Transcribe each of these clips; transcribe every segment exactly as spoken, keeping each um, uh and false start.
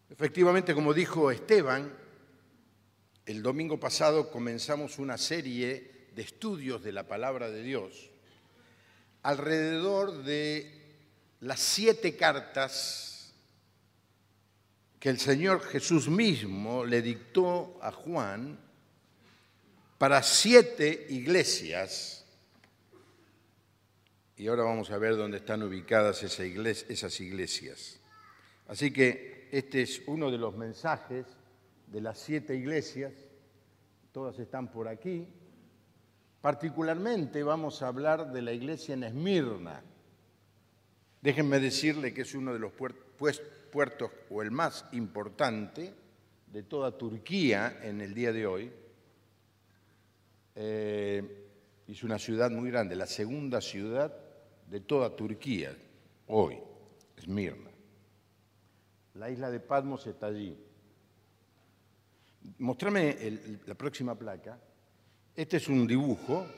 Efectivamente, como dijo Esteban, el domingo pasado comenzamos una serie de estudios de la palabra de Dios alrededor de las siete cartas que el Señor Jesús mismo le dictó a Juan para siete iglesias. Y ahora vamos a ver dónde están ubicadas esas iglesias. Así que este es uno de los mensajes de las siete iglesias. Todas están por aquí. Particularmente vamos a hablar de la iglesia en Esmirna. Déjenme decirle que es uno de los puertos o el más importante de toda Turquía en el día de hoy. Eh, es una ciudad muy grande, la segunda ciudad de toda Turquía hoy, Esmirna. La isla de Patmos está allí. Mostrame el, la próxima placa. Este es un dibujo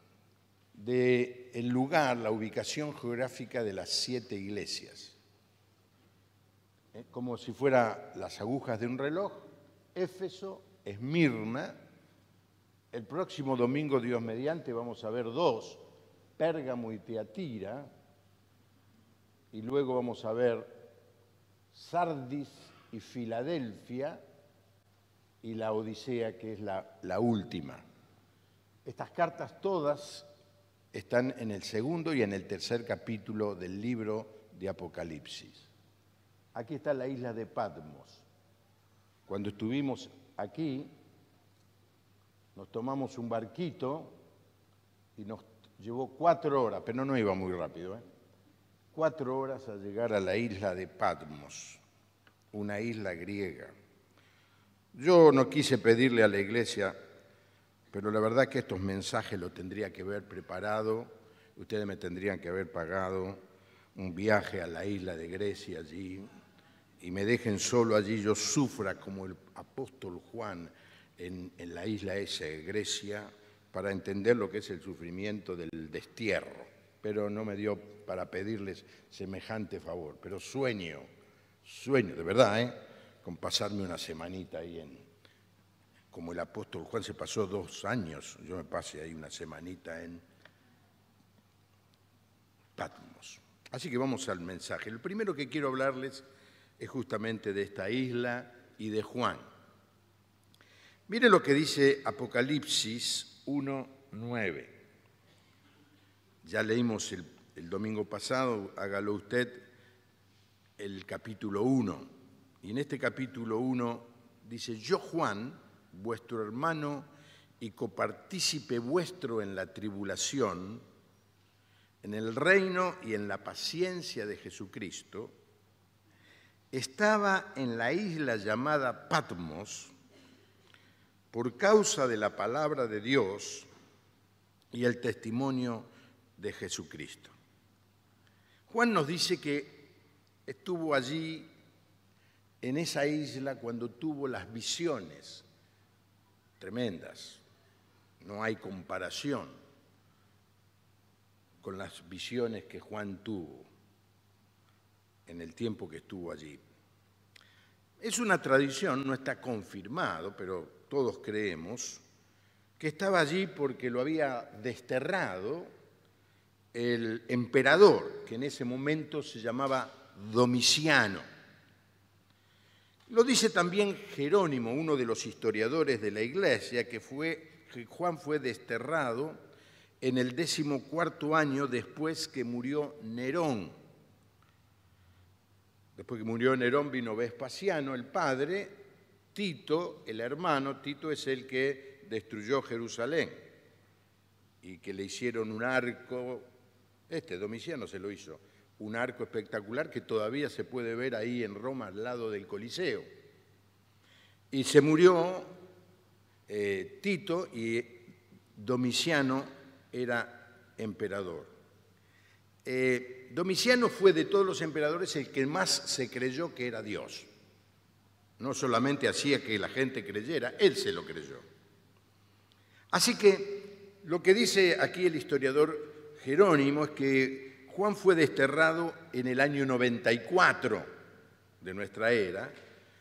del lugar, la ubicación geográfica de las siete iglesias. ¿Eh? Como si fuera las agujas de un reloj, Éfeso, Esmirna. El próximo domingo, Dios mediante, vamos a ver dos, Pérgamo y Tiatira. Y luego vamos a ver Sardis y Filadelfia y la Odisea, que es la, la última. Estas cartas todas están en el segundo y en el tercer capítulo del libro de Apocalipsis. Aquí está la isla de Patmos. Cuando estuvimos aquí, nos tomamos un barquito y nos llevó cuatro horas, pero no iba muy rápido, ¿eh? Cuatro horas a llegar a la isla de Patmos, una isla griega. Yo no quise pedirle a la iglesia, pero la verdad que estos mensajes los tendría que haber preparado, ustedes me tendrían que haber pagado un viaje a la isla de Grecia allí, y me dejen solo allí, yo sufra como el apóstol Juan en, en la isla esa de Grecia, para entender lo que es el sufrimiento del destierro. Pero no me dio para pedirles semejante favor. Pero sueño, sueño, de verdad, ¿eh? Con pasarme una semanita ahí en... Como el apóstol Juan se pasó dos años, yo me pasé ahí una semanita en Patmos. Así que vamos al mensaje. Lo primero que quiero hablarles es justamente de esta isla y de Juan. Mire lo que dice Apocalipsis uno, nueve. Ya leímos el, el domingo pasado, hágalo usted, el capítulo uno. Y en este capítulo uno dice, yo Juan, vuestro hermano y copartícipe vuestro en la tribulación, en el reino y en la paciencia de Jesucristo, estaba en la isla llamada Patmos por causa de la palabra de Dios y el testimonio de Jesucristo. Juan nos dice que estuvo allí en esa isla cuando tuvo las visiones tremendas. No hay comparación con las visiones que Juan tuvo en el tiempo que estuvo allí. Es una tradición, no está confirmado, pero todos creemos que estaba allí porque lo había desterrado el emperador, que en ese momento se llamaba Domiciano. Lo dice también Jerónimo, uno de los historiadores de la iglesia, que, fue, que Juan fue desterrado en el decimocuarto año después que murió Nerón. Después que murió Nerón vino Vespasiano, el padre, Tito, el hermano. Tito es el que destruyó Jerusalén y que le hicieron un arco, este Domiciano se lo hizo, un arco espectacular que todavía se puede ver ahí en Roma al lado del Coliseo. Y se murió eh, Tito y Domiciano era emperador. Eh, Domiciano fue de todos los emperadores el que más se creyó que era Dios. No solamente hacía que la gente creyera, él se lo creyó. Así que lo que dice aquí el historiador Jerónimo es que Juan fue desterrado en el año noventa y cuatro de nuestra era,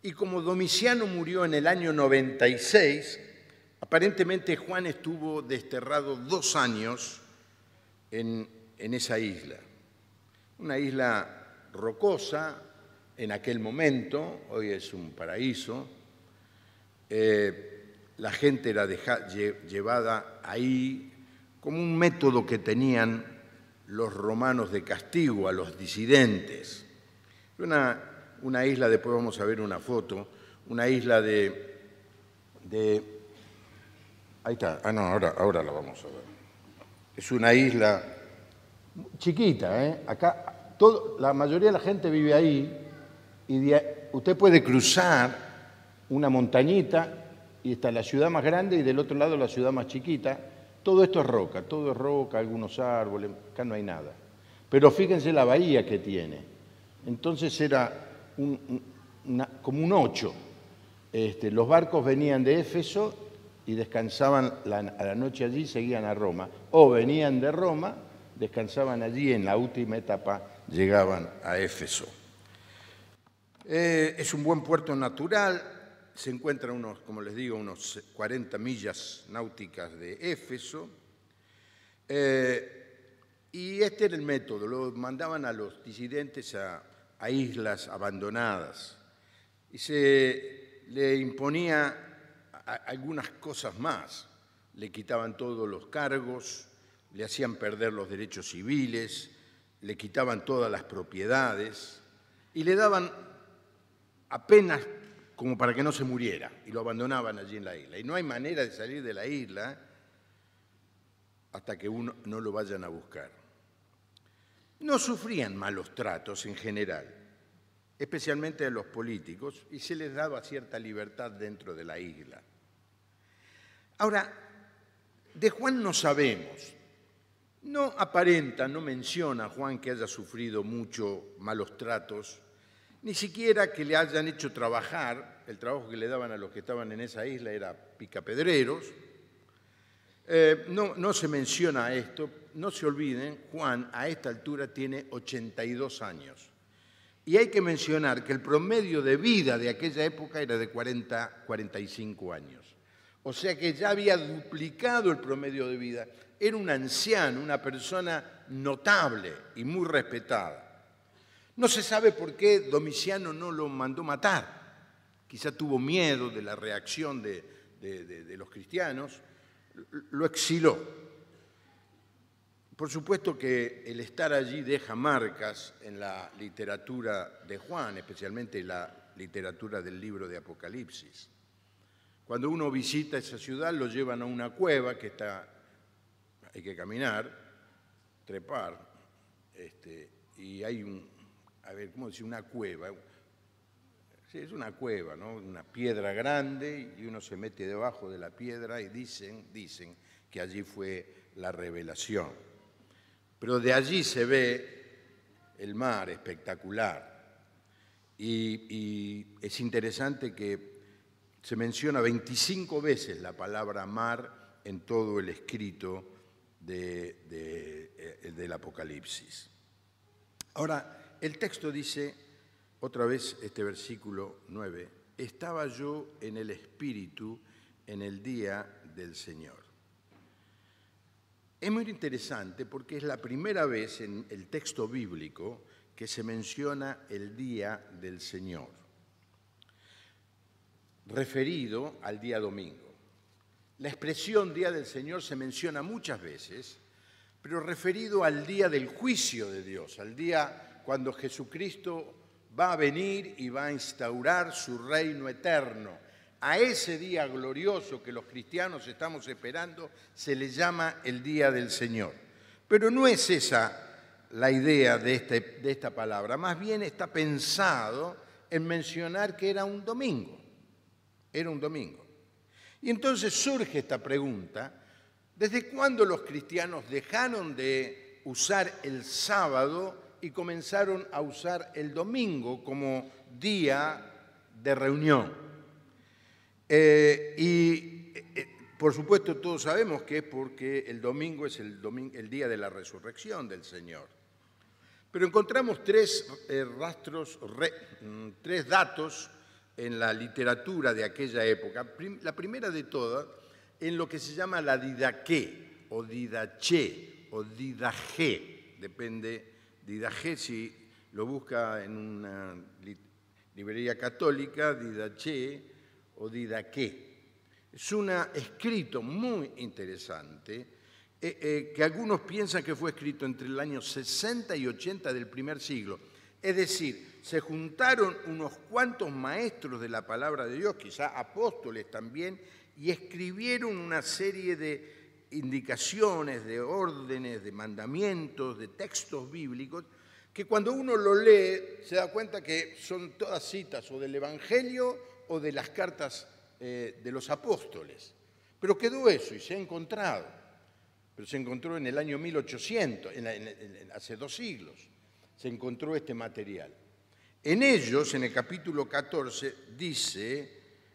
Y como Domiciano murió en el año noventa y seis, aparentemente Juan estuvo desterrado dos años en, en esa isla. Una isla rocosa en aquel momento, hoy es un paraíso. Eh, la gente era deja, llevada ahí como un método que tenían los romanos de castigo a los disidentes. Una, una isla, después vamos a ver una foto, una isla de... de ahí está, ah no, ahora, ahora la vamos a ver. Es una isla chiquita, ¿eh? Acá todo, la mayoría de la gente vive ahí y de, usted puede cruzar una montañita y está la ciudad más grande y del otro lado la ciudad más chiquita. Todo esto es roca, todo es roca, algunos árboles, acá no hay nada. Pero fíjense la bahía que tiene. Entonces era un, una, como un ocho. Este, los barcos venían de Éfeso y descansaban la, a la noche allí y seguían a Roma. O venían de Roma, descansaban allí, en la última etapa llegaban a Éfeso. Eh, es un buen puerto natural. Se encuentra unos, como les digo, unos cuarenta millas náuticas de Éfeso. Eh, y este era el método, lo mandaban a los disidentes a, a islas abandonadas. Y se le imponía a, a algunas cosas más. Le quitaban todos los cargos, le hacían perder los derechos civiles, le quitaban todas las propiedades y le daban apenas como para que no se muriera, y lo abandonaban allí en la isla. Y no hay manera de salir de la isla hasta que uno no lo vayan a buscar. No sufrían malos tratos en general, especialmente a los políticos, y se les daba cierta libertad dentro de la isla. Ahora, de Juan no sabemos. No aparenta, no menciona Juan que haya sufrido mucho malos tratos, ni siquiera que le hayan hecho trabajar. El trabajo que le daban a los que estaban en esa isla era picapedreros. Eh, no, no se menciona esto. No se olviden, Juan a esta altura tiene ochenta y dos años. Y hay que mencionar que el promedio de vida de aquella época era de cuarenta, cuarenta y cinco años. O sea que ya había duplicado el promedio de vida. Era un anciano, una persona notable y muy respetada. No se sabe por qué Domiciano no lo mandó matar. Quizá tuvo miedo de la reacción de, de, de, de los cristianos. Lo exiló. Por supuesto que el estar allí deja marcas en la literatura de Juan, especialmente la literatura del libro de Apocalipsis. Cuando uno visita esa ciudad, lo llevan a una cueva que está, hay que caminar, trepar, este, y hay un, a ver, ¿cómo decir? Una cueva. Sí, es una cueva, ¿no? Una piedra grande y uno se mete debajo de la piedra y dicen, dicen que allí fue la revelación. Pero de allí se ve el mar espectacular. Y, y es interesante que se menciona veinticinco veces la palabra mar en todo el escrito de, de, del Apocalipsis. Ahora, el texto dice, otra vez este versículo nueve, estaba yo en el Espíritu en el día del Señor. Es muy interesante porque es la primera vez en el texto bíblico que se menciona el día del Señor, referido al día domingo. La expresión día del Señor se menciona muchas veces, pero referido al día del juicio de Dios, al día cuando Jesucristo va a venir y va a instaurar su reino eterno. A ese día glorioso que los cristianos estamos esperando se le llama el día del Señor. Pero no es esa la idea de, este, de esta palabra, más bien está pensado en mencionar que era un domingo, era un domingo. Y entonces surge esta pregunta, ¿desde cuándo los cristianos dejaron de usar el sábado y comenzaron a usar el domingo como día de reunión? Eh, y eh, por supuesto todos sabemos que es porque el domingo es el, domingo, el día de la resurrección del Señor. Pero encontramos tres eh, rastros, re, tres datos en la literatura de aquella época, la primera de todas, en lo que se llama la didaqué, o didaché, o didajé, depende, didajé si lo busca en una librería católica, didaché o didaqué. Es un escrito muy interesante eh, eh, que algunos piensan que fue escrito entre el año sesenta y ochenta del primer siglo. Es decir, se juntaron unos cuantos maestros de la palabra de Dios, quizá apóstoles también, y escribieron una serie de indicaciones, de órdenes, de mandamientos, de textos bíblicos, que cuando uno lo lee se da cuenta que son todas citas o del Evangelio o de las cartas eh, de los apóstoles. Pero quedó eso y se ha encontrado. Pero se encontró en el año mil ochocientos, en, en, en, hace dos siglos, se encontró este material. En ellos, en el capítulo catorce, dice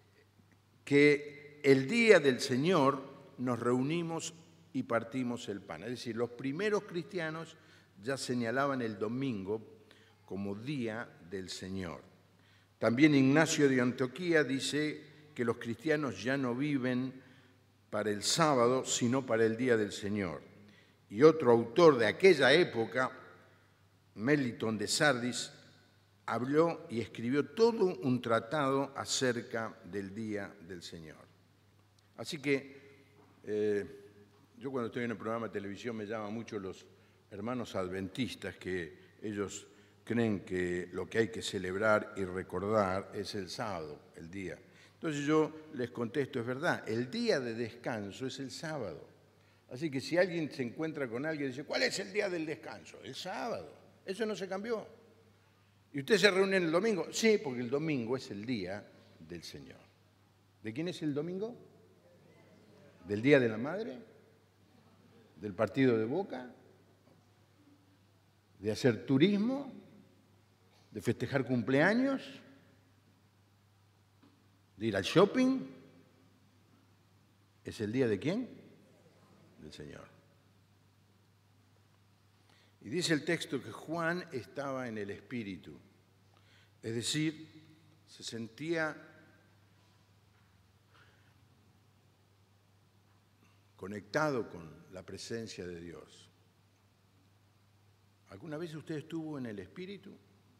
que el día del Señor nos reunimos y partimos el pan. Es decir, los primeros cristianos ya señalaban el domingo como día del Señor. También Ignacio de Antioquía dice que los cristianos ya no viven para el sábado, sino para el día del Señor. Y otro autor de aquella época, Melitón de Sardis, habló y escribió todo un tratado acerca del día del Señor. Así que eh, yo cuando estoy en el programa de televisión me llaman mucho los hermanos adventistas, que ellos creen que lo que hay que celebrar y recordar es el sábado, el día. Entonces yo les contesto, es verdad, el día de descanso es el sábado. Así que si alguien se encuentra con alguien y dice, ¿cuál es el día del descanso? El sábado. Eso no se cambió. ¿Y usted se reúne el domingo? Sí, porque el domingo es el día del Señor. ¿De quién es el domingo? ¿Del Día de la Madre? ¿Del partido de Boca? ¿De hacer turismo? ¿De festejar cumpleaños? ¿De ir al shopping? ¿Es el día de quién? Del Señor. Y dice el texto que Juan estaba en el Espíritu, es decir, se sentía conectado con la presencia de Dios. ¿Alguna vez usted estuvo en el Espíritu?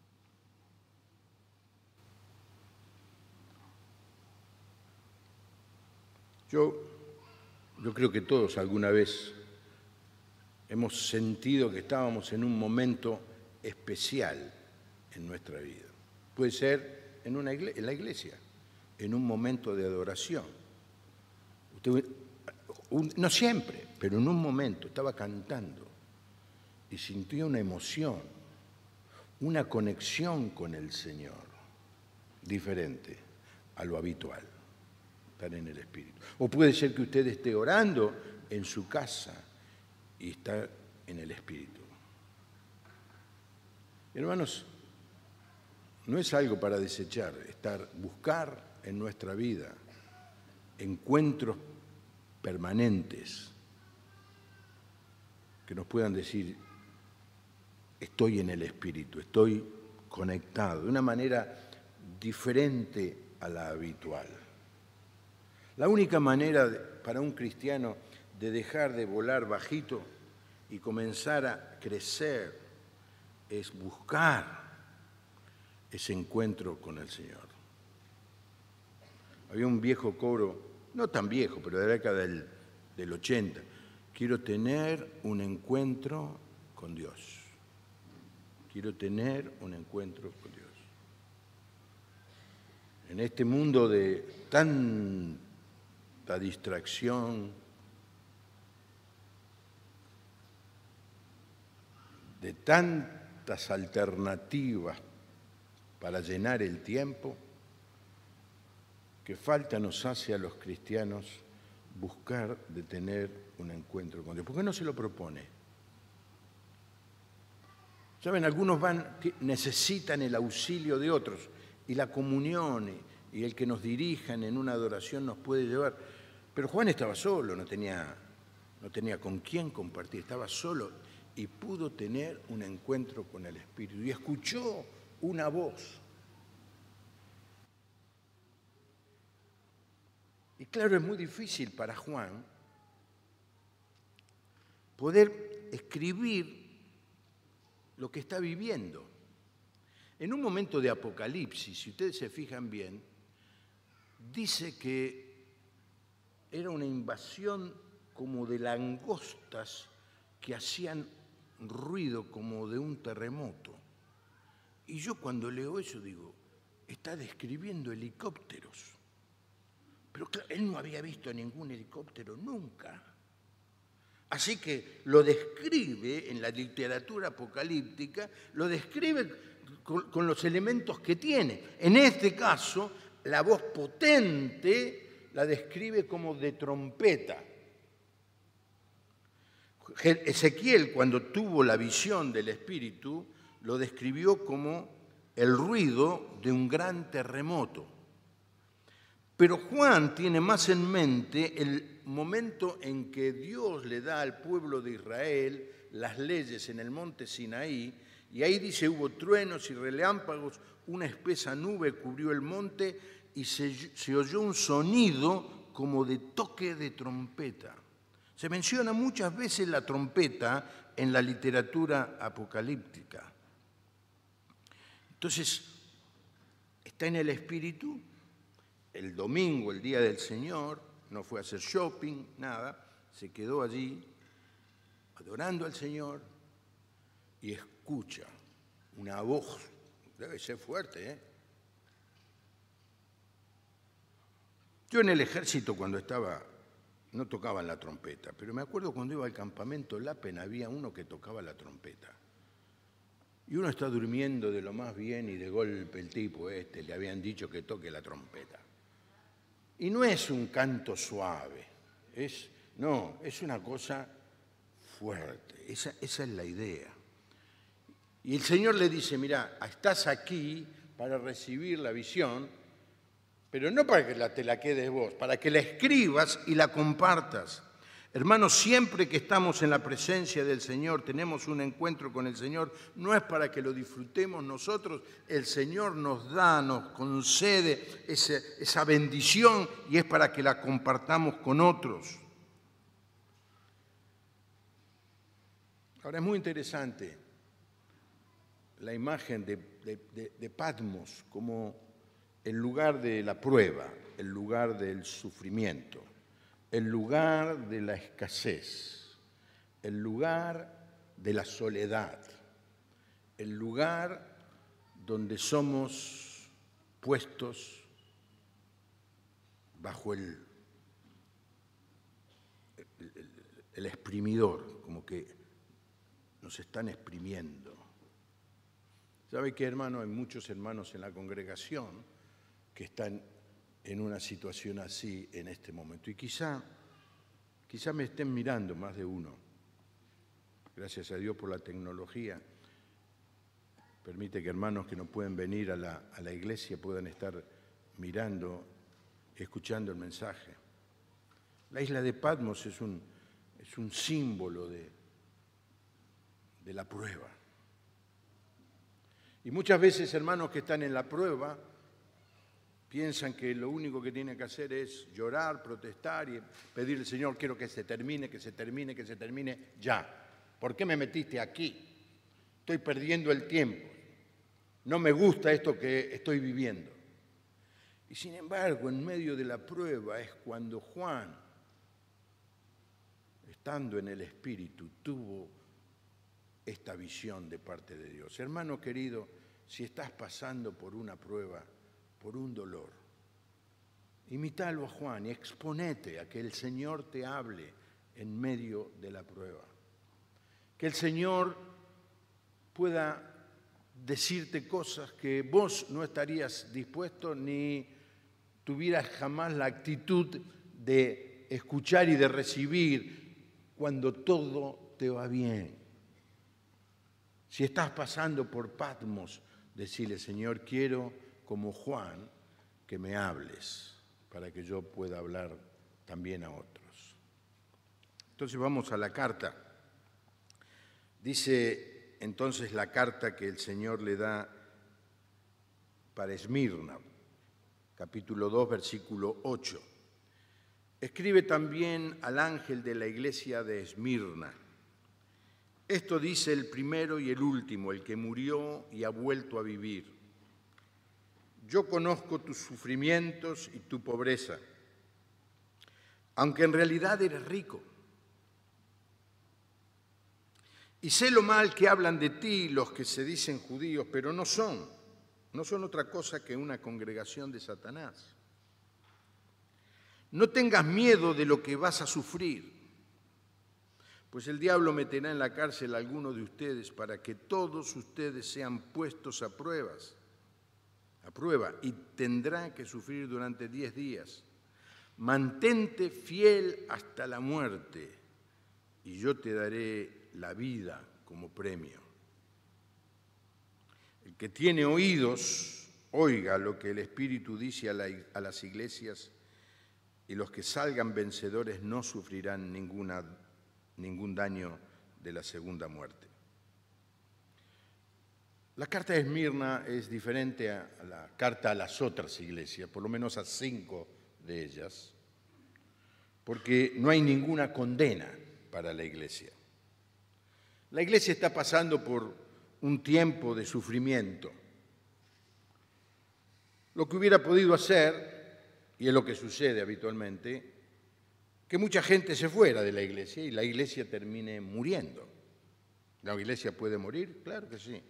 Yo, yo creo que todos alguna vez hemos sentido que estábamos en un momento especial en nuestra vida. Puede ser en, una iglesia, en la iglesia, en un momento de adoración. Usted, un, no siempre, pero en un momento estaba cantando y sintió una emoción, una conexión con el Señor, diferente a lo habitual, estar en el Espíritu. O puede ser que usted esté orando en su casa y está en el Espíritu. Hermanos, no es algo para desechar, estar, buscar en nuestra vida encuentros permanentes que nos puedan decir, estoy en el Espíritu, estoy conectado, de una manera diferente a la habitual. La única manera de, para un cristiano de dejar de volar bajito y comenzar a crecer es buscar ese encuentro con el Señor. Había un viejo coro, no tan viejo, pero de la década del, del ochenta. Quiero tener un encuentro con Dios. Quiero tener un encuentro con Dios. En este mundo de tanta distracción, de tantas alternativas para llenar el tiempo, que falta nos hace a los cristianos buscar de tener un encuentro con Dios. ¿Por qué no se lo propone? Saben, algunos van, necesitan el auxilio de otros y la comunión y el que nos dirijan en una adoración nos puede llevar. Pero Juan estaba solo, no tenía, no tenía con quién compartir, estaba solo y pudo tener un encuentro con el Espíritu y escuchó una voz. claro, es muy difícil para Juan poder escribir lo que está viviendo. En un momento de apocalipsis, si ustedes se fijan bien, dice que era una invasión como de langostas que hacían ruido como de un terremoto. Y yo cuando leo eso digo, está describiendo helicópteros. Pero claro, él no había visto ningún helicóptero nunca. Así que lo describe en la literatura apocalíptica, lo describe con, con los elementos que tiene. En este caso, la voz potente la describe como de trompeta. Ezequiel, cuando tuvo la visión del Espíritu, lo describió como el ruido de un gran terremoto. Pero Juan tiene más en mente el momento en que Dios le da al pueblo de Israel las leyes en el monte Sinaí, y ahí dice, hubo truenos y relámpagos, una espesa nube cubrió el monte y se, se oyó un sonido como de toque de trompeta. Se menciona muchas veces la trompeta en la literatura apocalíptica. Entonces, está en el Espíritu, el domingo, el día del Señor, no fue a hacer shopping, nada, se quedó allí adorando al Señor y escucha una voz, debe ser fuerte, ¿eh? Yo en el ejército cuando estaba, no tocaban la trompeta, pero me acuerdo cuando iba al campamento Lapen había uno que tocaba la trompeta. Y uno está durmiendo de lo más bien y de golpe el tipo este le habían dicho que toque la trompeta. Y no es un canto suave, es, no, es una cosa fuerte, esa, esa es la idea. Y el Señor le dice, mira, estás aquí para recibir la visión, pero no para que la, te la quedes vos, para que la escribas y la compartas. Hermanos, siempre que estamos en la presencia del Señor, tenemos un encuentro con el Señor, no es para que lo disfrutemos nosotros, el Señor nos da, nos concede ese, esa bendición y es para que la compartamos con otros. Ahora es muy interesante la imagen de, de, de, de Patmos como el lugar de la prueba, el lugar del sufrimiento, el lugar de la escasez, el lugar de la soledad, el lugar donde somos puestos bajo el, el, el, el exprimidor, como que nos están exprimiendo. ¿Sabe qué, hermano? Hay muchos hermanos en la congregación que están en una situación así en este momento. Y quizá, quizá me estén mirando más de uno. Gracias a Dios por la tecnología. Permite que hermanos que no pueden venir a la, a la iglesia puedan estar mirando, escuchando el mensaje. La isla de Patmos es un, es un símbolo de, de la prueba. Y muchas veces hermanos que están en la prueba piensan que lo único que tienen que hacer es llorar, protestar y pedirle al Señor, quiero que se termine, que se termine, que se termine ya. ¿Por qué me metiste aquí? Estoy perdiendo el tiempo. No me gusta esto que estoy viviendo. Y sin embargo, en medio de la prueba es cuando Juan, estando en el Espíritu, tuvo esta visión de parte de Dios. Hermano querido, si estás pasando por una prueba, por un dolor, imítalo a Juan y exponete a que el Señor te hable en medio de la prueba. Que el Señor pueda decirte cosas que vos no estarías dispuesto ni tuvieras jamás la actitud de escuchar y de recibir cuando todo te va bien. Si estás pasando por Patmos, decile, Señor, quiero, como Juan, que me hables para que yo pueda hablar también a otros. Entonces vamos a la carta. Dice entonces la carta que el Señor le da para Esmirna, capítulo dos, versículo ocho. Escribe también al ángel de la iglesia de Esmirna. Esto dice el primero y el último, el que murió y ha vuelto a vivir. Yo conozco tus sufrimientos y tu pobreza, aunque en realidad eres rico. Y sé lo mal que hablan de ti los que se dicen judíos, pero no son, no son otra cosa que una congregación de Satanás. No tengas miedo de lo que vas a sufrir, pues el diablo meterá en la cárcel a alguno de ustedes para que todos ustedes sean puestos a pruebas, a prueba, y tendrán que sufrir durante diez días. Mantente fiel hasta la muerte, y yo te daré la vida como premio. El que tiene oídos, oiga lo que el Espíritu dice a, la, a las iglesias, y los que salgan vencedores no sufrirán ninguna, ningún daño de la segunda muerte. La carta de Esmirna es diferente a la carta a las otras iglesias, por lo menos a cinco de ellas, porque no hay ninguna condena para la iglesia. La iglesia está pasando por un tiempo de sufrimiento. Lo que hubiera podido hacer, y es lo que sucede habitualmente, que mucha gente se fuera de la iglesia y la iglesia termine muriendo. ¿La iglesia puede morir? Claro que sí.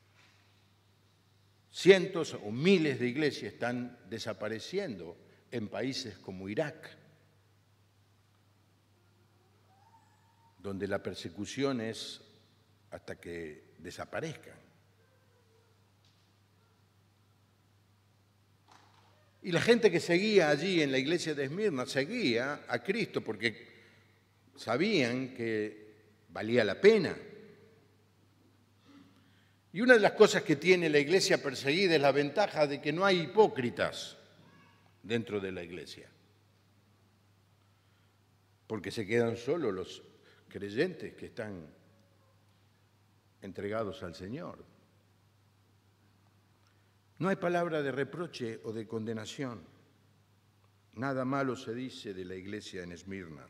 Cientos o miles de iglesias están desapareciendo en países como Irak, donde la persecución es hasta que desaparezcan. Y la gente que seguía allí en la iglesia de Esmirna seguía a Cristo porque sabían que valía la pena. Y una de las cosas que tiene la iglesia perseguida es la ventaja de que no hay hipócritas dentro de la iglesia, porque se quedan solo los creyentes que están entregados al Señor. No hay palabra de reproche o de condenación. Nada malo se dice de la iglesia en Esmirna.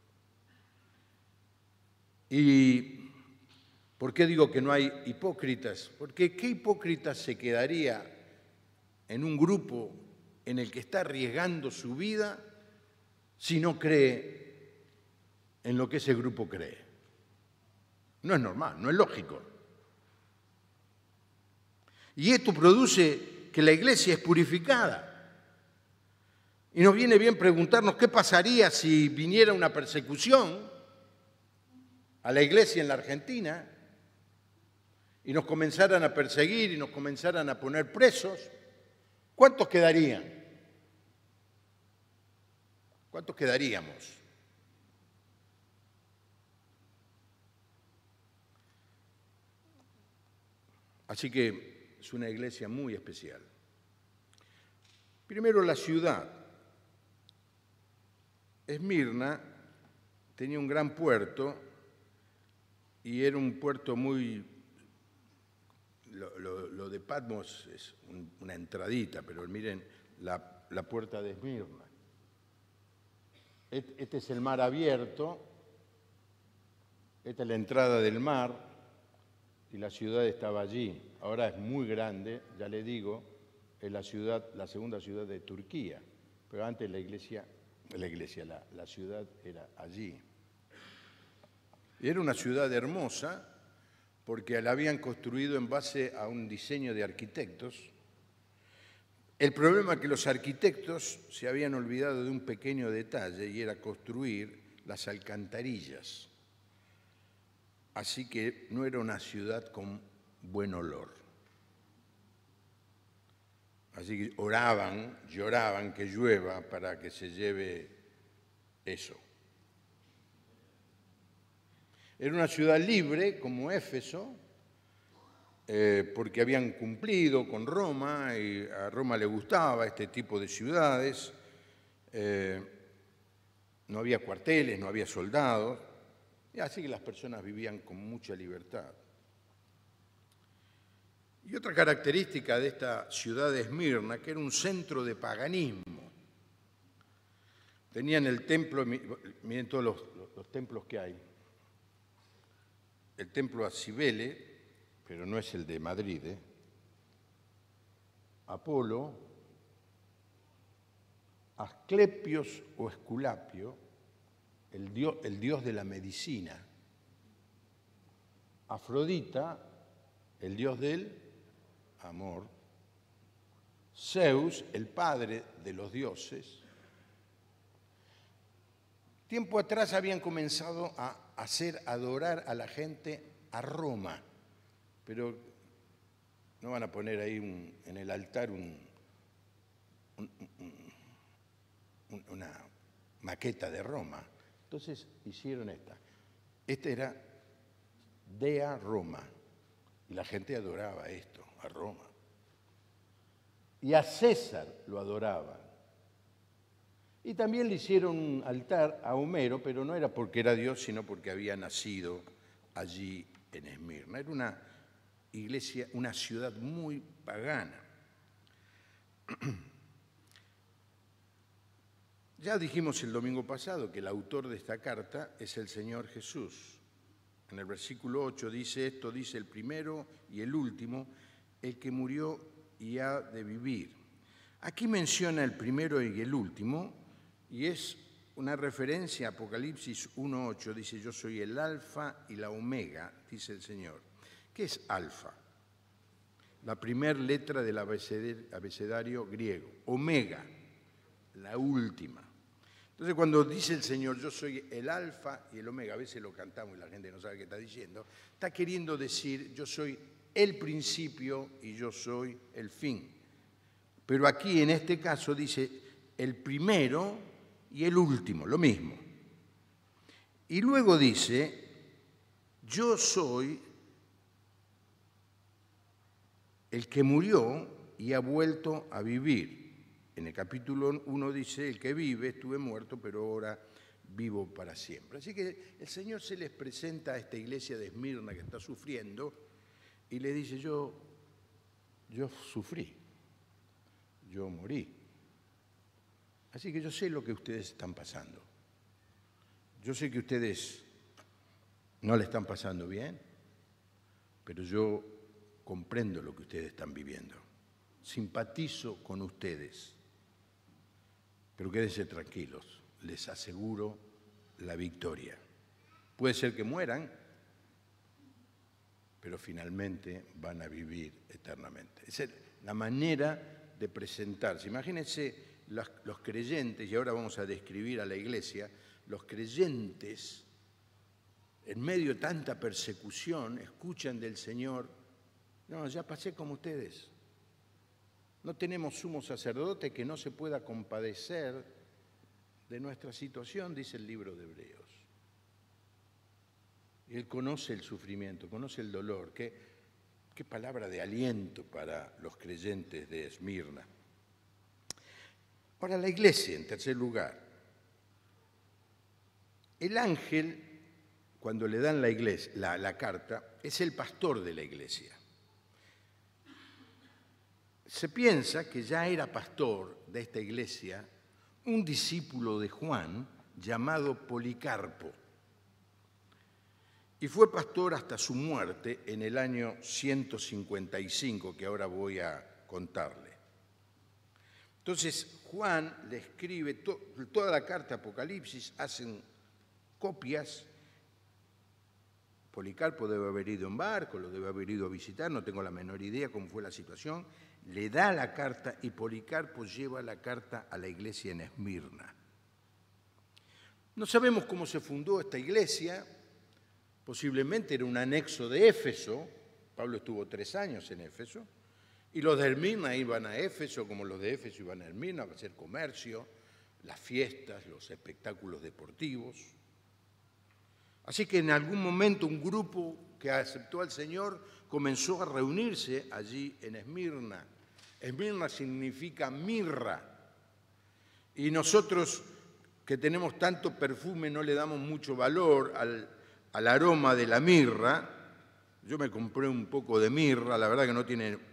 ¿Y por qué digo que no hay hipócritas? Porque ¿qué hipócrita se quedaría en un grupo en el que está arriesgando su vida si no cree en lo que ese grupo cree? No es normal, no es lógico. Y esto produce que la iglesia es purificada. Y nos viene bien preguntarnos qué pasaría si viniera una persecución a la iglesia en la Argentina y nos comenzaran a perseguir y nos comenzaran a poner presos. ¿Cuántos quedarían? ¿Cuántos quedaríamos? Así que es una iglesia muy especial. Primero, la ciudad. Esmirna tenía un gran puerto y era un puerto muy... Lo, lo, lo de Patmos es un, una entradita, pero miren la, la puerta de Esmirna. Este, este es el mar abierto, esta es la entrada del mar y la ciudad estaba allí. Ahora es muy grande, ya le digo, es la ciudad, la segunda ciudad de Turquía, pero antes la iglesia, la iglesia, la, la ciudad era allí. Y era una ciudad hermosa porque la habían construido en base a un diseño de arquitectos. El problema es que los arquitectos se habían olvidado de un pequeño detalle y era construir las alcantarillas. Así que no era una ciudad con buen olor. Así que oraban, lloraban que llueva para que se lleve eso. Era una ciudad libre como Éfeso, eh, porque habían cumplido con Roma y a Roma le gustaba este tipo de ciudades. Eh, no había cuarteles, no había soldados, y así que las personas vivían con mucha libertad. Y otra característica de esta ciudad de Esmirna, que era un centro de paganismo. Tenían el templo, miren todos los, los, los templos que hay. El templo a Cibele, pero no es el de Madrid, ¿eh? Apolo, Asclepios o Esculapio, el dios, el dios de la medicina. Afrodita, el dios del amor. Zeus, el padre de los dioses. Tiempo atrás habían comenzado a hacer adorar a la gente a Roma, pero no van a poner ahí un, en el altar un, un, un, una maqueta de Roma. Entonces hicieron esta. Esta era Dea Roma, y la gente adoraba esto, a Roma. Y a César lo adoraban. Y también le hicieron un altar a Homero, pero no era porque era Dios, sino porque había nacido allí en Esmirna. Era una iglesia, una ciudad muy pagana. Ya dijimos el domingo pasado que el autor de esta carta es el Señor Jesús. En el versículo ocho dice esto, dice el primero y el último, el que murió y ha de vivir. Aquí menciona el primero y el último, y es una referencia a Apocalipsis uno ocho, dice, yo soy el alfa y la omega, dice el Señor. ¿Qué es alfa? La primera letra del abecedario griego. Omega, la última. Entonces, cuando dice el Señor, yo soy el alfa y el omega, a veces lo cantamos y la gente no sabe qué está diciendo, está queriendo decir, yo soy el principio y yo soy el fin. Pero aquí, en este caso, dice el primero y el último, lo mismo. Y luego dice, yo soy el que murió y ha vuelto a vivir. En el capítulo uno dice, el que vive, estuve muerto, pero ahora vivo para siempre. Así que el Señor se les presenta a esta iglesia de Esmirna que está sufriendo y le dice, yo, yo sufrí, yo morí. Así que yo sé lo que ustedes están pasando. Yo sé que ustedes no le están pasando bien, pero yo comprendo lo que ustedes están viviendo. Simpatizo con ustedes. Pero quédense tranquilos, les aseguro la victoria. Puede ser que mueran, pero finalmente van a vivir eternamente. Esa es la manera de presentarse. Imagínense los, los creyentes, y ahora vamos a describir a la iglesia, los creyentes, en medio de tanta persecución, escuchan del Señor, no, ya pasé como ustedes. No tenemos sumo sacerdote que no se pueda compadecer de nuestra situación, dice el libro de Hebreos. Él conoce el sufrimiento, conoce el dolor. Qué, qué palabra de aliento para los creyentes de Esmirna. Ahora, la iglesia, en tercer lugar. El ángel, cuando le dan la, iglesia, la, la carta, es el pastor de la iglesia. Se piensa que ya era pastor de esta iglesia un discípulo de Juan llamado Policarpo. Y fue pastor hasta su muerte en el año ciento cincuenta y cinco, que ahora voy a contarle. Entonces, Juan le escribe to- toda la carta Apocalipsis, hacen copias. Policarpo debe haber ido en barco, lo debe haber ido a visitar, no tengo la menor idea cómo fue la situación. Le da la carta y Policarpo lleva la carta a la iglesia en Esmirna. No sabemos cómo se fundó esta iglesia, posiblemente era un anexo de Éfeso, Pablo estuvo tres años en Éfeso, y los de Esmirna iban a Éfeso, como los de Éfeso iban a Esmirna, a hacer comercio, las fiestas, los espectáculos deportivos. Así que en algún momento un grupo que aceptó al Señor comenzó a reunirse allí en Esmirna. Esmirna significa mirra. Y nosotros que tenemos tanto perfume no le damos mucho valor al, al aroma de la mirra. Yo me compré un poco de mirra, la verdad que no tiene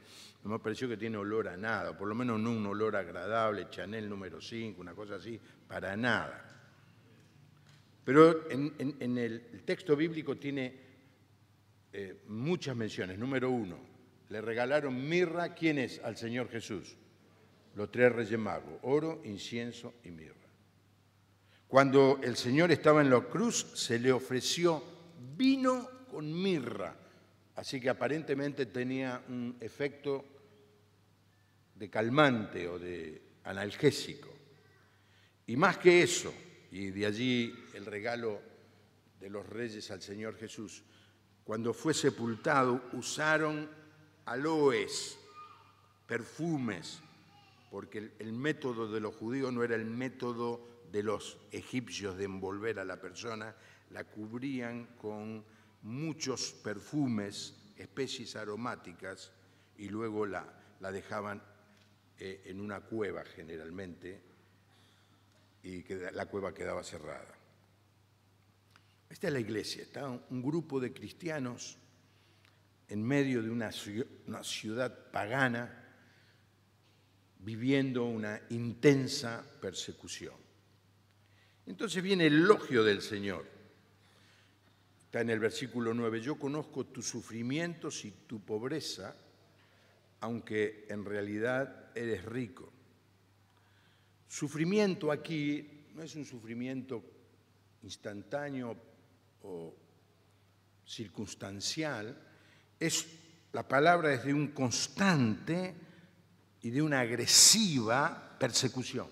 no me pareció que tiene olor a nada, por lo menos no un olor agradable, Chanel número cinco, una cosa así, para nada. Pero en, en, en el, el texto bíblico tiene eh, muchas menciones. Número uno, le regalaron mirra, ¿quién es? Al Señor Jesús. Los tres reyes magos, oro, incienso y mirra. Cuando el Señor estaba en la cruz, se le ofreció vino con mirra, así que aparentemente tenía un efecto de calmante o de analgésico. Y más que eso, y de allí el regalo de los reyes al Señor Jesús, cuando fue sepultado usaron aloes, perfumes, porque el, el método de los judíos no era el método de los egipcios de envolver a la persona, la cubrían con muchos perfumes, especies aromáticas, y luego la, la dejaban eh, en una cueva generalmente, y que la cueva quedaba cerrada. Esta es la iglesia, está un grupo de cristianos en medio de una, una ciudad pagana, viviendo una intensa persecución. Entonces viene el elogio del Señor. Está en el versículo nueve, yo conozco tus sufrimientos y tu pobreza, aunque en realidad eres rico. Sufrimiento aquí no es un sufrimiento instantáneo o circunstancial, es, la palabra es de un constante y de una agresiva persecución.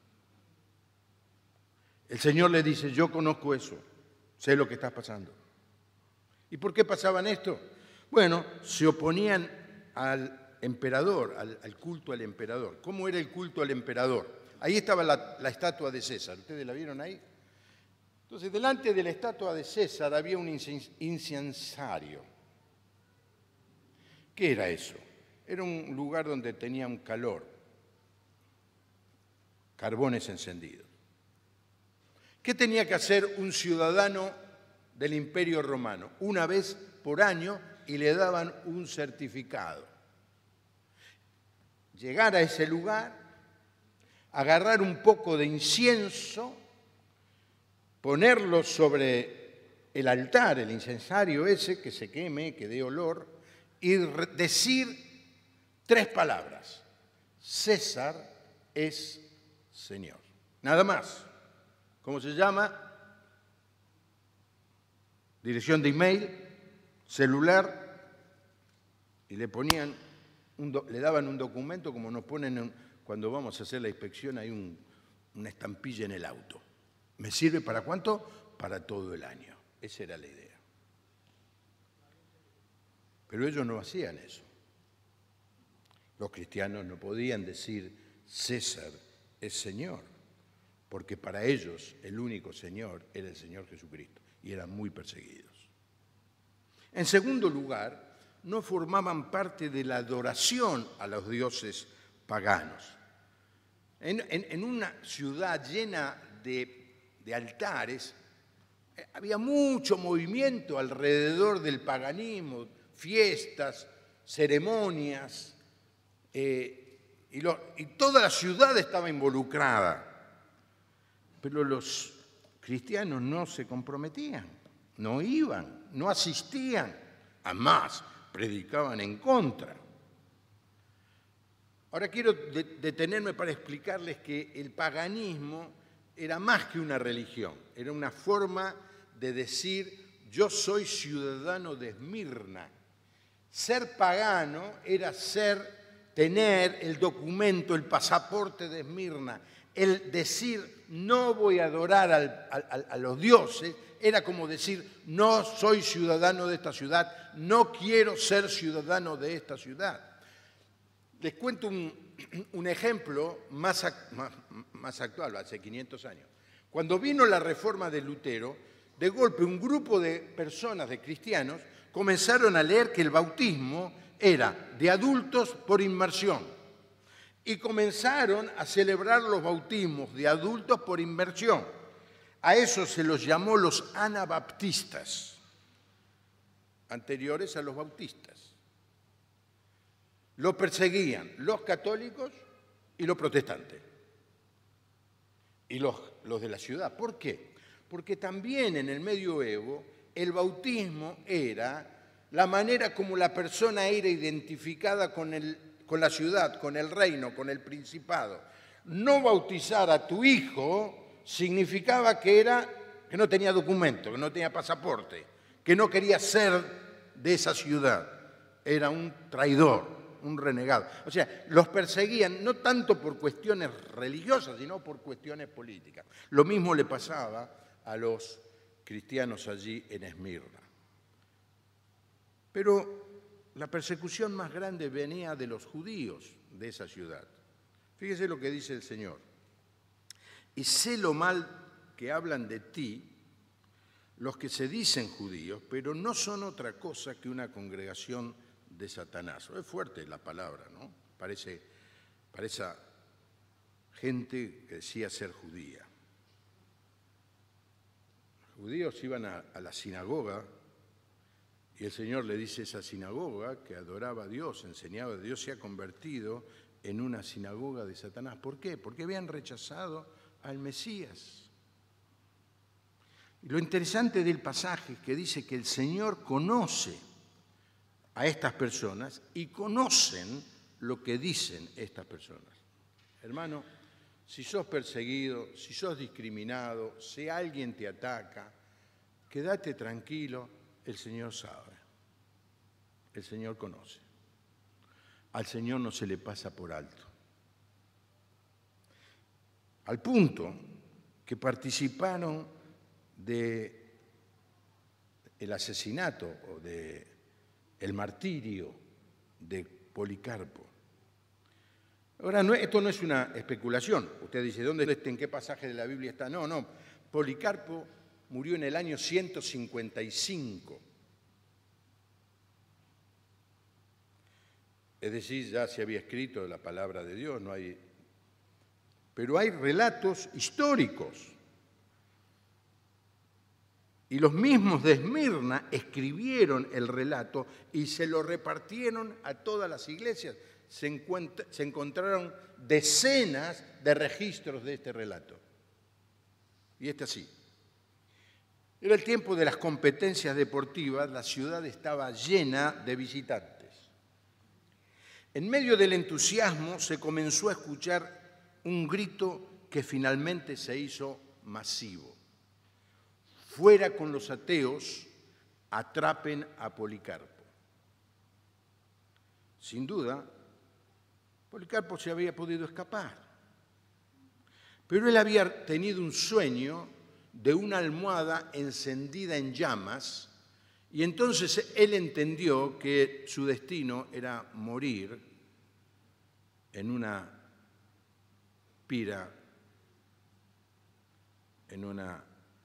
El Señor le dice, yo conozco eso, sé lo que está pasando. ¿Y por qué pasaban esto? Bueno, se oponían al emperador, al, al culto al emperador. ¿Cómo era el culto al emperador? Ahí estaba la, la estatua de César, ¿ustedes la vieron ahí? Entonces, delante de la estatua de César había un incensario. ¿Qué era eso? Era un lugar donde tenían calor, carbones encendidos. ¿Qué tenía que hacer un ciudadano del Imperio Romano? Una vez por año, y le daban un certificado. Llegar a ese lugar, agarrar un poco de incienso, ponerlo sobre el altar, el incensario ese, que se queme, que dé olor, y decir tres palabras. César es Señor. Nada más. ¿Cómo se llama? Dirección de email, celular, y le ponían, un do, le daban un documento como nos ponen en, cuando vamos a hacer la inspección, hay un, una estampilla en el auto. ¿Me sirve para cuánto? Para todo el año. Esa era la idea. Pero ellos no hacían eso. Los cristianos no podían decir César es Señor, porque para ellos el único Señor era el Señor Jesucristo, y eran muy perseguidos. En segundo lugar, no formaban parte de la adoración a los dioses paganos. En, en, en una ciudad llena de de altares, había mucho movimiento alrededor del paganismo, fiestas, ceremonias, eh, y, lo, y toda la ciudad estaba involucrada. Pero los cristianos no se comprometían, no iban, no asistían, además predicaban en contra. Ahora quiero de, detenerme para explicarles que el paganismo era más que una religión, era una forma de decir, yo soy ciudadano de Esmirna. Ser pagano era ser, tener el documento, el pasaporte de Esmirna. El decir, no voy a adorar al, al, a los dioses, era como decir, no soy ciudadano de esta ciudad, no quiero ser ciudadano de esta ciudad. Les cuento un, un ejemplo más, más, más actual, hace quinientos años. Cuando vino la reforma de Lutero, de golpe un grupo de personas, de cristianos, comenzaron a leer que el bautismo era de adultos por inmersión. Y comenzaron a celebrar los bautismos de adultos por inmersión. A eso se los llamó los anabaptistas, anteriores a los bautistas. lo perseguían los católicos y los protestantes, y los, los de la ciudad. ¿Por qué? Porque también en el medioevo el bautismo era la manera como la persona era identificada con, el, con la ciudad, con el reino, con el principado. No bautizar a tu hijo significaba que, era, que no tenía documento, que no tenía pasaporte, que no quería ser de esa ciudad. Era un traidor, un renegado. O sea, los perseguían no tanto por cuestiones religiosas, sino por cuestiones políticas. Lo mismo le pasaba a los cristianos allí en Esmirna. Pero la persecución más grande venía de los judíos de esa ciudad. Fíjese lo que dice el Señor. Y sé lo mal que hablan de ti los que se dicen judíos, pero no son otra cosa que una congregación de Satanás. Es fuerte la palabra, ¿no? Parece, parece gente que decía ser judía. Los judíos iban a, a la sinagoga y el Señor le dice: esa sinagoga que adoraba a Dios, enseñaba a Dios, se ha convertido en una sinagoga de Satanás. ¿Por qué? Porque habían rechazado al Mesías. Y lo interesante del pasaje es que dice que el Señor conoce a estas personas y conocen lo que dicen estas personas. Hermano, si sos perseguido, si sos discriminado, si alguien te ataca, quédate tranquilo, el Señor sabe, el Señor conoce. Al Señor no se le pasa por alto. Al punto que participaron del asesinato o del martirio de Policarpo. Ahora, no, esto no es una especulación. Usted dice, ¿dónde, en qué pasaje de la Biblia está? No, no. Policarpo murió en el año ciento cincuenta y cinco. Es decir, ya se había escrito la palabra de Dios, no hay... Pero hay relatos históricos. Y los mismos de Esmirna escribieron el relato y se lo repartieron a todas las iglesias. Se, encuentra, se encontraron decenas de registros de este relato. Y este así. Era el tiempo de las competencias deportivas, la ciudad estaba llena de visitantes. En medio del entusiasmo se comenzó a escuchar un grito que finalmente se hizo masivo. Fuera con los ateos, atrapen a Policarpo. Sin duda, Policarpo se había podido escapar, pero él había tenido un sueño de una almohada encendida en llamas y entonces él entendió que su destino era morir en una pira, en una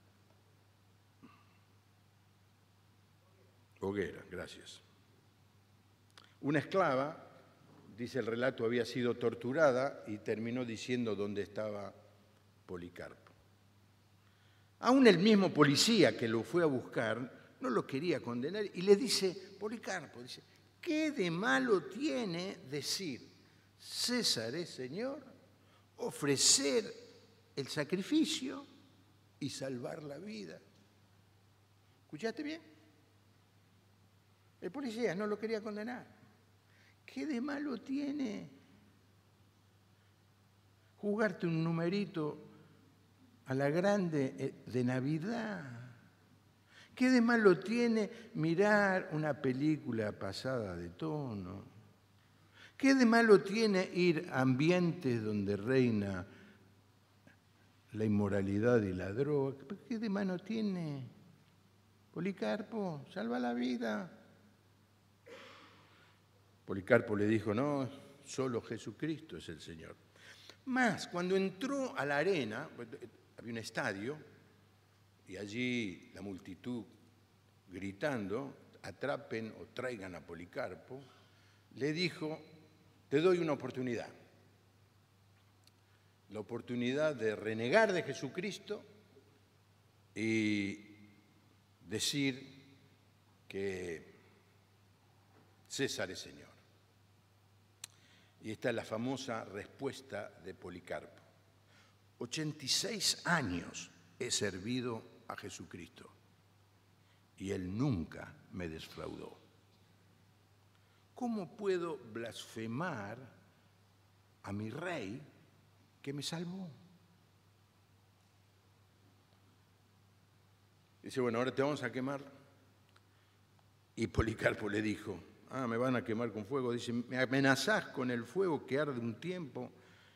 hoguera, gracias. Una esclava, dice el relato, había sido torturada y terminó diciendo dónde estaba Policarpo. Aún el mismo policía que lo fue a buscar no lo quería condenar y le dice, Policarpo, dice, ¿qué de malo tiene decir César es Señor, ofrecer el sacrificio y salvar la vida? ¿Escuchaste bien? El policía no lo quería condenar. ¿Qué de malo tiene jugarte un numerito a la grande de Navidad? ¿Qué de malo tiene mirar una película pasada de tono? ¿Qué de malo tiene ir a ambientes donde reina la inmoralidad y la droga? ¿Qué de malo tiene? Policarpo, salva la vida. Policarpo le dijo, no, solo Jesucristo es el Señor. Más, cuando entró a la arena, había un estadio, y allí la multitud gritando, atrapen o traigan a Policarpo, le dijo, te doy una oportunidad. La oportunidad de renegar de Jesucristo y decir que César es Señor. Y esta es la famosa respuesta de Policarpo. ochenta y seis años he servido a Jesucristo y Él nunca me defraudó. ¿Cómo puedo blasfemar a mi rey que me salvó? Dice, bueno, ahora te vamos a quemar. Y Policarpo le dijo, ah, me van a quemar con fuego. Dice, me amenazás con el fuego que arde un tiempo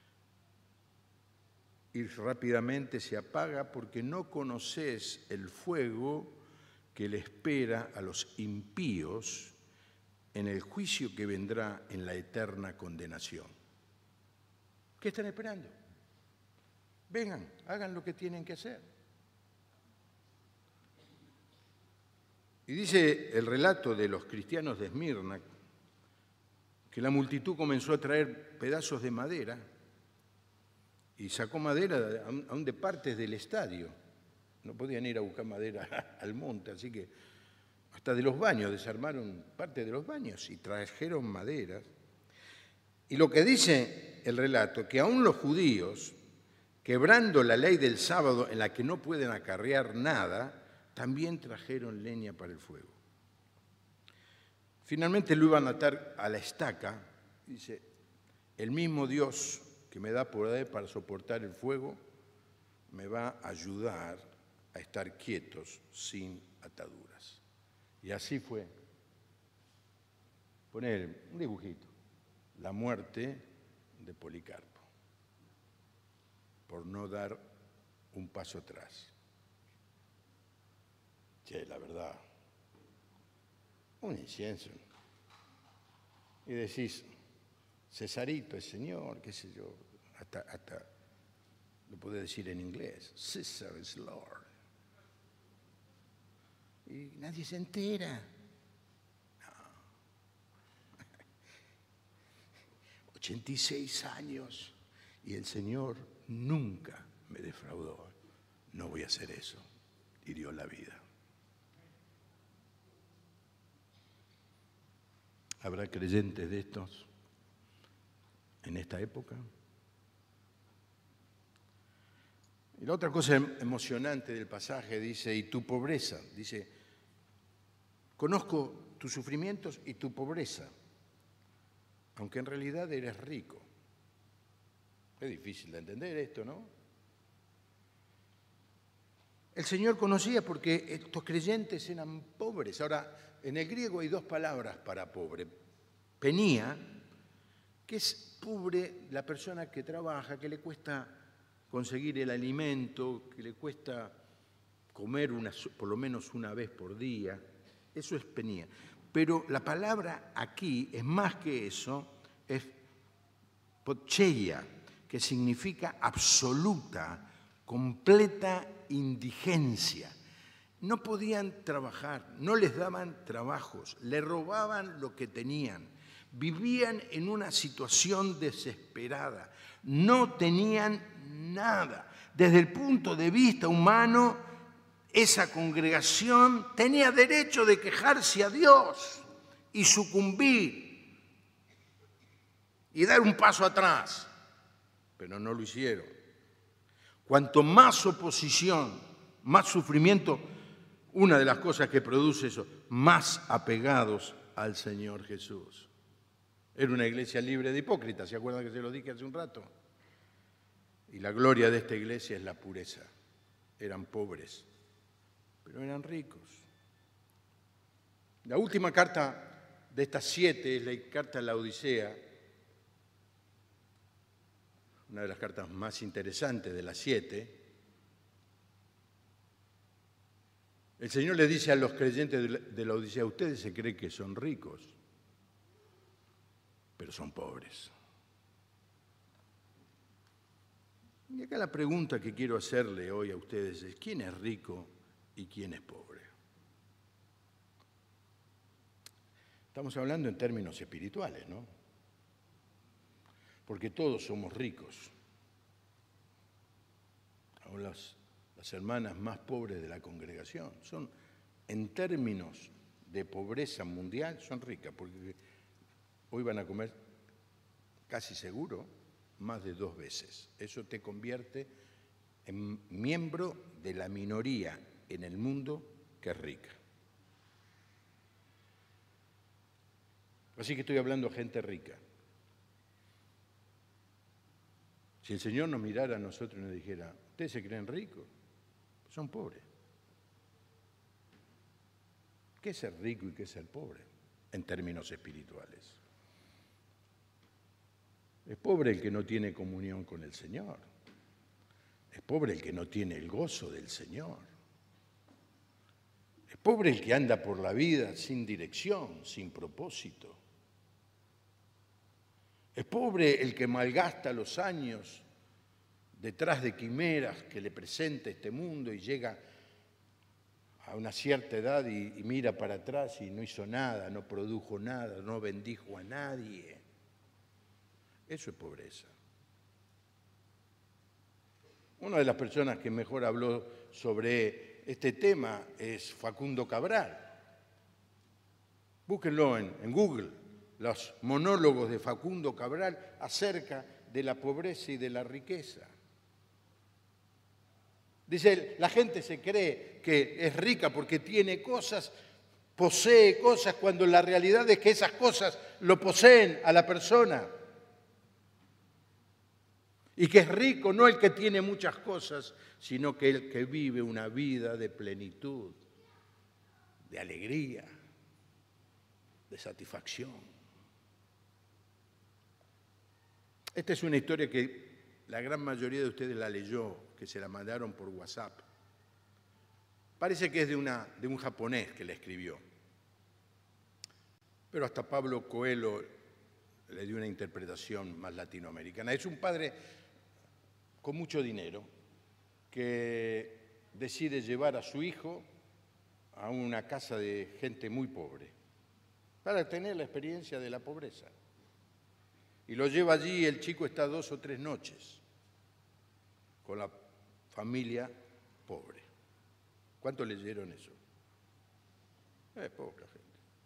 y rápidamente se apaga porque no conoces el fuego que le espera a los impíos en el juicio que vendrá en la eterna condenación. ¿Qué están esperando? Vengan, hagan lo que tienen que hacer. Y dice el relato de los cristianos de Esmirna que la multitud comenzó a traer pedazos de madera y sacó madera aún de partes del estadio. No podían ir a buscar madera al monte, así que hasta de los baños, desarmaron parte de los baños y trajeron maderas. Y lo que dice el relato, que aún los judíos, quebrando la ley del sábado en la que no pueden acarrear nada, también trajeron leña para el fuego. Finalmente lo iban a atar a la estaca. Dice, el mismo Dios que me da poder para soportar el fuego, me va a ayudar a estar quietos sin ataduras. Y así fue. Poner un dibujito. La muerte de Policarpo, por no dar un paso atrás. Che, la verdad, un incienso. Y decís, Cesarito, el Señor, qué sé yo, hasta, hasta lo puede decir en inglés, Caesar is Lord. Y nadie se entera. No. ochenta y seis años y el Señor nunca me defraudó. No voy a hacer eso. Y dio la vida. ¿Habrá creyentes de estos en esta época? Y la otra cosa emocionante del pasaje dice, y tu pobreza, dice, conozco tus sufrimientos y tu pobreza, aunque en realidad eres rico. Es difícil de entender esto, ¿no? El Señor conocía porque estos creyentes eran pobres. Ahora, en el griego hay dos palabras para pobre. Penía, que es pobre la persona que trabaja, que le cuesta conseguir el alimento, que le cuesta comer una, por lo menos una vez por día. Eso es penía. Pero la palabra aquí es más que eso, es pocheia, que significa absoluta, completa indigencia. No podían trabajar, no les daban trabajos, le robaban lo que tenían, vivían en una situación desesperada, no tenían nada. Desde el punto de vista humano, esa congregación tenía derecho de quejarse a Dios y sucumbir y dar un paso atrás, pero no lo hicieron. Cuanto más oposición, más sufrimiento, una de las cosas que produce eso, más apegados al Señor Jesús. Era una iglesia libre de hipócritas, ¿se acuerdan que se lo dije hace un rato? Y la gloria de esta iglesia es la pureza. Eran pobres, pero eran ricos. La última carta de estas siete es la carta a la Odisea, una de las cartas más interesantes de las siete. El Señor le dice a los creyentes de la Odisea, ustedes se creen que son ricos, pero son pobres. Y acá la pregunta que quiero hacerle hoy a ustedes es, ¿quién es rico y quién es pobre? Estamos hablando en términos espirituales, ¿no? Porque todos somos ricos. Aún las, las hermanas más pobres de la congregación son, en términos de pobreza mundial, son ricas, porque hoy van a comer casi seguro, más de dos veces. Eso te convierte en miembro de la minoría en el mundo que es rica. Así que estoy hablando de gente rica. Si el Señor nos mirara a nosotros y nos dijera, ¿ustedes se creen ricos? Son pobres. ¿Qué es ser rico y qué es ser pobre en términos espirituales? Es pobre el que no tiene comunión con el Señor. Es pobre el que no tiene el gozo del Señor. Es pobre el que anda por la vida sin dirección, sin propósito. Es pobre el que malgasta los años detrás de quimeras que le presenta este mundo y llega a una cierta edad y, y mira para atrás y no hizo nada, no produjo nada, no bendijo a nadie. Eso es pobreza. Una de las personas que mejor habló sobre este tema es Facundo Cabral. Búsquenlo en, en Google, los monólogos de Facundo Cabral acerca de la pobreza y de la riqueza. Dice, la gente se cree que es rica porque tiene cosas, posee cosas, cuando la realidad es que esas cosas lo poseen a la persona. Y que es rico no el que tiene muchas cosas, sino que el que vive una vida de plenitud, de alegría, de satisfacción. Esta es una historia que la gran mayoría de ustedes la leyó, que se la mandaron por WhatsApp. Parece que es de, una, de un japonés que la escribió. Pero hasta Pablo Coelho le dio una interpretación más latinoamericana. Es un padre con mucho dinero que decide llevar a su hijo a una casa de gente muy pobre para tener la experiencia de la pobreza. Y lo lleva allí y el chico está dos o tres noches con la familia pobre. ¿Cuánto leyeron eso? Es poca gente.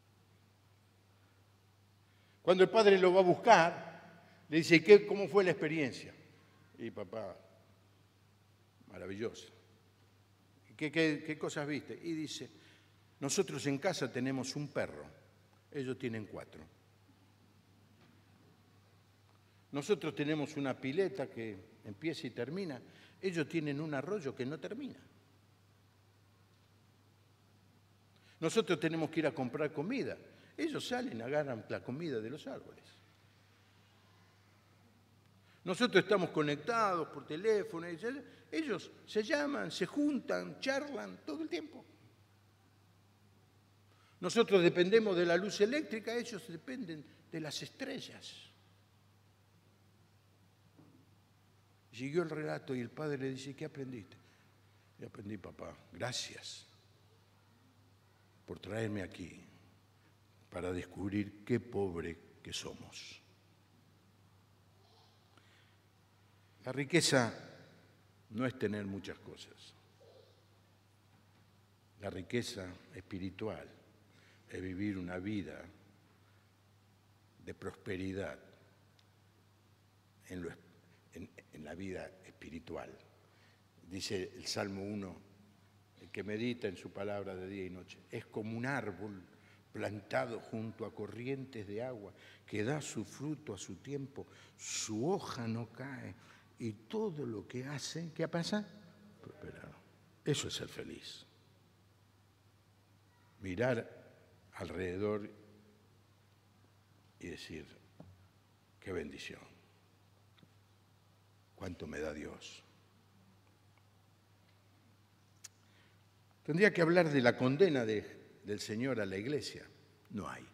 Cuando el padre lo va a buscar, le dice, ¿qué, ¿cómo fue la experiencia? Y papá, maravillosa. ¿Qué, qué, ¿Qué cosas viste? Y dice, nosotros en casa tenemos un perro, ellos tienen cuatro. Nosotros tenemos una pileta que empieza y termina, ellos tienen un arroyo que no termina. Nosotros tenemos que ir a comprar comida, ellos salen, agarran la comida de los árboles. Nosotros estamos conectados por teléfono, ellos se llaman, se juntan, charlan todo el tiempo. Nosotros dependemos de la luz eléctrica, ellos dependen de las estrellas. Siguió el relato y el padre le dice, ¿qué aprendiste? Y aprendí, papá, gracias por traerme aquí para descubrir qué pobre que somos. La riqueza no es tener muchas cosas. La riqueza espiritual es vivir una vida de prosperidad en, lo, en, en la vida espiritual. Dice el Salmo uno, el que medita en su palabra de día y noche, es como un árbol plantado junto a corrientes de agua, que da su fruto a su tiempo, su hoja no cae, y todo lo que hace, ¿qué pasa? Prosperado. Eso es ser feliz. Mirar alrededor y decir, qué bendición, cuánto me da Dios. Tendría que hablar de la condena de, del Señor a la iglesia. No hay.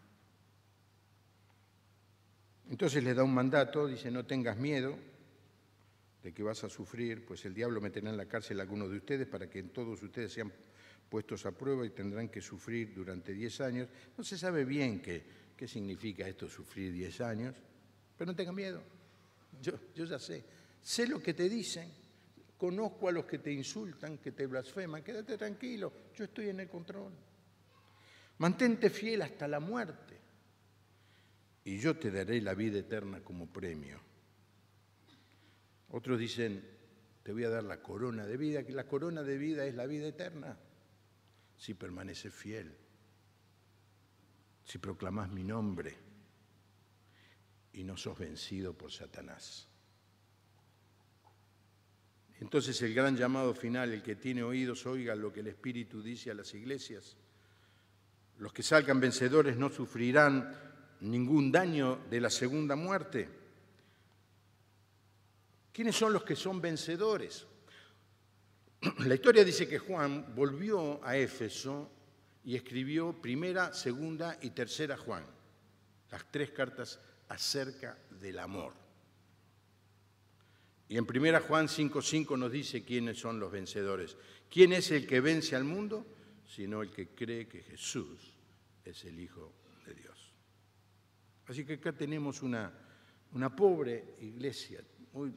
Entonces les da un mandato, dice, no tengas miedo de que vas a sufrir, pues el diablo meterá en la cárcel a algunos de ustedes para que todos ustedes sean puestos a prueba y tendrán que sufrir durante diez años. No se sabe bien qué, qué significa esto, sufrir diez años, pero no tengan miedo. Yo, yo ya sé. Sé lo que te dicen, conozco a los que te insultan, que te blasfeman, quédate tranquilo, yo estoy en el control. Mantente fiel hasta la muerte y yo te daré la vida eterna como premio. Otros dicen, te voy a dar la corona de vida, que la corona de vida es la vida eterna, si permaneces fiel, si proclamás mi nombre y no sos vencido por Satanás. Entonces el gran llamado final, el que tiene oídos, oiga lo que el Espíritu dice a las iglesias. Los que salgan vencedores no sufrirán ningún daño de la segunda muerte. ¿Quiénes son los que son vencedores? La historia dice que Juan volvió a Éfeso y escribió primera, segunda y tercera Juan, las tres cartas acerca del amor. Y en primera Juan cinco cinco nos dice quiénes son los vencedores. ¿Quién es el que vence al mundo? Sino el que cree que Jesús es el Hijo de Dios. Así que acá tenemos una, una pobre iglesia, muy,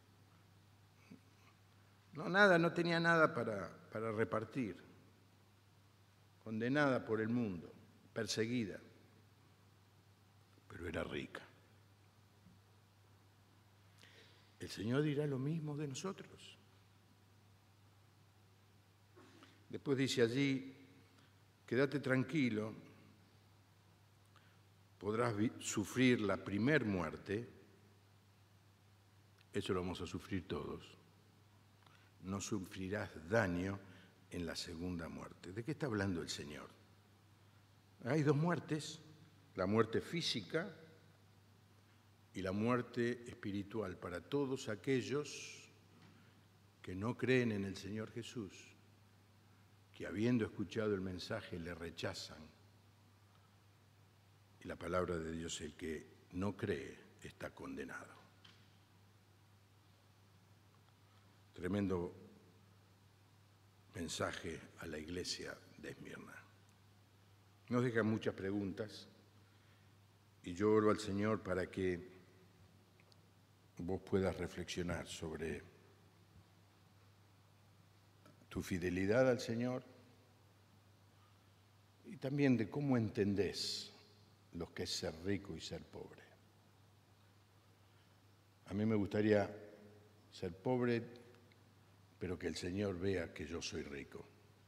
no, nada, no tenía nada para, para repartir, condenada por el mundo, perseguida, pero era rica. El Señor dirá lo mismo de nosotros. Después dice allí, quédate tranquilo, podrás sufrir la primer muerte, eso lo vamos a sufrir todos, no sufrirás daño en la segunda muerte. ¿De qué está hablando el Señor? Hay dos muertes, la muerte física y la muerte espiritual para todos aquellos que no creen en el Señor Jesús, que habiendo escuchado el mensaje le rechazan. Y la palabra de Dios, el que no cree está condenado. Tremendo mensaje a la iglesia de Esmirna. Nos dejan muchas preguntas y yo oro al Señor para que vos puedas reflexionar sobre tu fidelidad al Señor y también de cómo entendés lo que es ser rico y ser pobre. A mí me gustaría ser pobre, pero que el Señor vea que yo soy rico.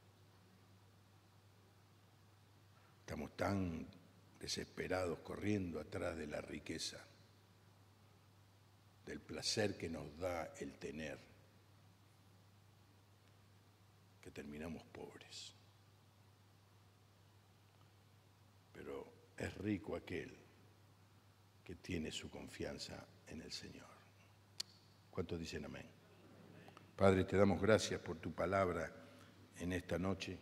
Estamos tan desesperados corriendo atrás de la riqueza, del placer que nos da el tener, que terminamos pobres. Pero es rico aquel que tiene su confianza en el Señor. ¿Cuántos dicen amén? Padre, te damos gracias por tu palabra en esta noche.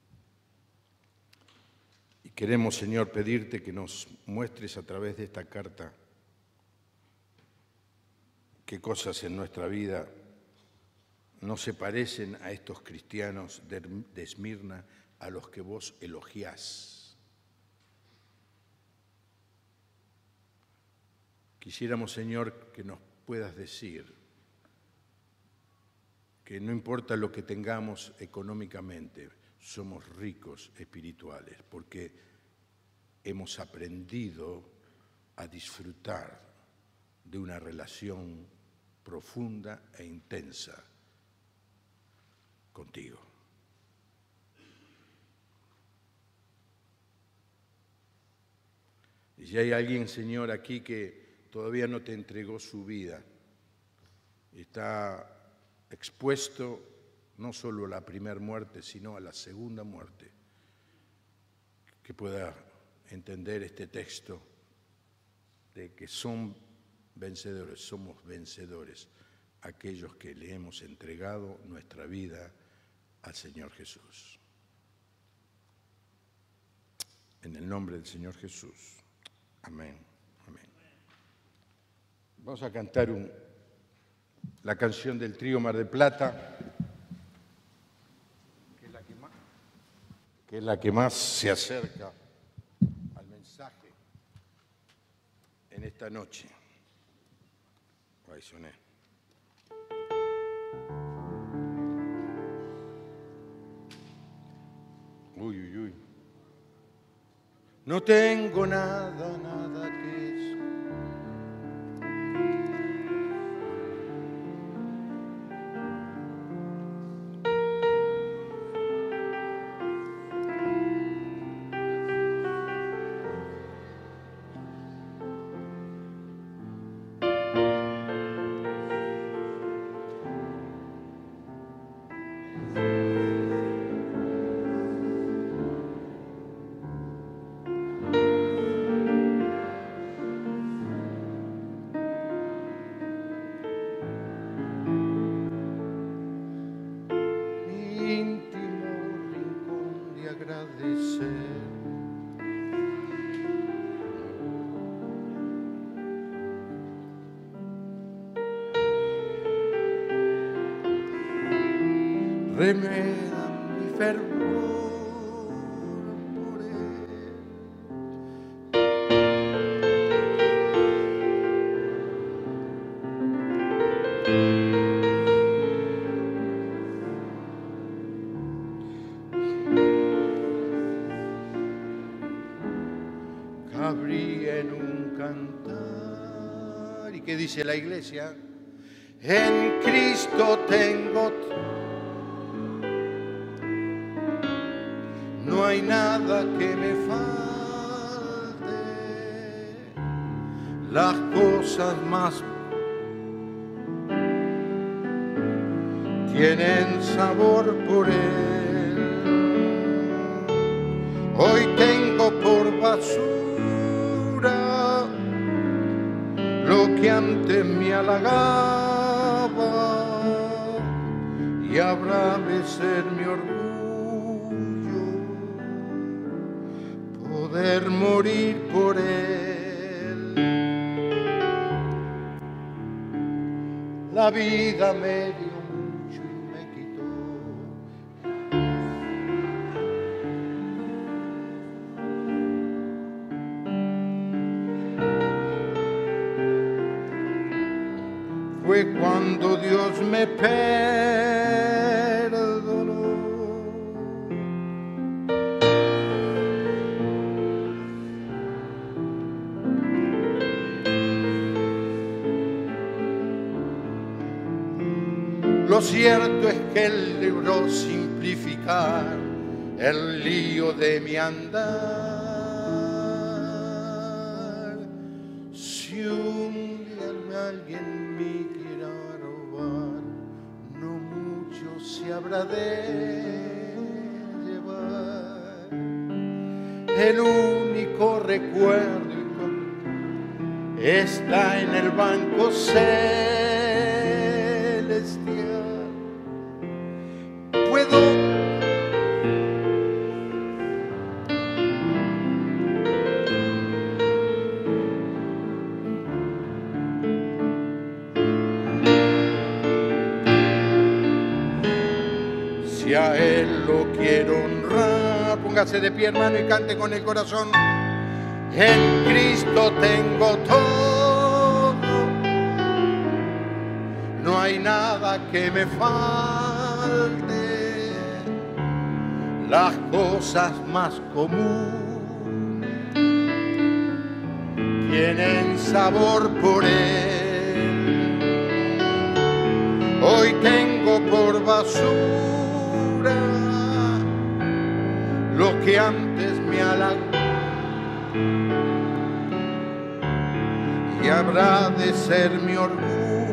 Y queremos, Señor, pedirte que nos muestres a través de esta carta qué cosas en nuestra vida no se parecen a estos cristianos de, de Esmirna a los que vos elogiás. Quisiéramos, Señor, que nos puedas decir que no importa lo que tengamos económicamente, somos ricos espirituales, porque hemos aprendido a disfrutar de una relación profunda e intensa contigo. Y si hay alguien, Señor, aquí que todavía no te entregó su vida, está expuesto no solo a la primera muerte, sino a la segunda muerte, que pueda entender este texto de que son vencedores, somos vencedores, aquellos que le hemos entregado nuestra vida al Señor Jesús. En el nombre del Señor Jesús. Amén. Amén. Vamos a cantar un, la canción del trío Mar del Plata, que es la que más, que es la que más se acerca al mensaje en esta noche. Ahí soné. Uy, uy, uy. No tengo nada, nada que remeda mi fervor por él. Cabría en un cantar. ¿Y qué dice la iglesia? En Cristo tengo, no hay nada que me falte, las cosas más tienen sabor por él. Hoy tengo por basura lo que antes me halagaba, y habrá de ser mi orgullo poder morir por él. La vida me dio mucho y me quitó, fue cuando Dios me perdonó. Lo cierto es que Él logró simplificar el lío de mi andar. Si un día alguien me quiera robar, no mucho se habrá de llevar. El único recuerdo está en el banco celestial. Puedo si a Él lo quiero honrar, póngase de pie, hermano, y cante con el corazón. En Cristo tengo todo, no hay nada que me falte, las cosas más comunes tienen sabor por él. Hoy tengo por basura lo que antes me halagó, y habrá de ser mi orgullo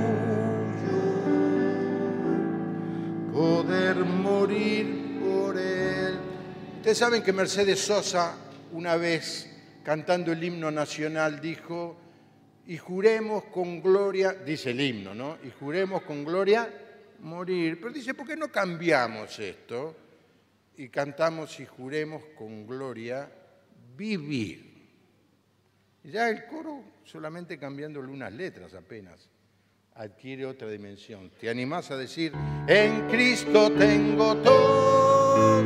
poder morir por él. Ustedes saben que Mercedes Sosa, una vez cantando el himno nacional, dijo: y juremos con gloria, dice el himno, ¿no? Y juremos con gloria morir. Pero dice, ¿por qué no cambiamos esto? Y cantamos: y juremos con gloria vivir. Y ya el coro, solamente cambiándole unas letras apenas, adquiere otra dimensión. ¿Te animás a decir: en Cristo tengo todo,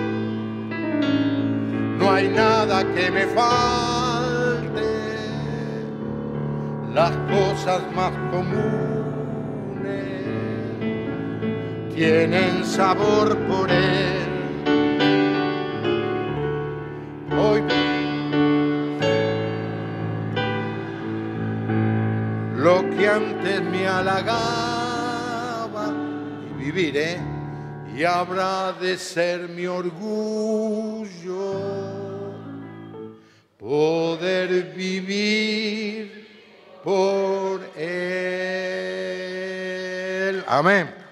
no hay nada que me falte, las cosas más comunes tienen sabor por él? Hoy lo que antes me halagaba, y vivir, ¿eh? Y habrá de ser mi orgullo poder vivir por él. Amén.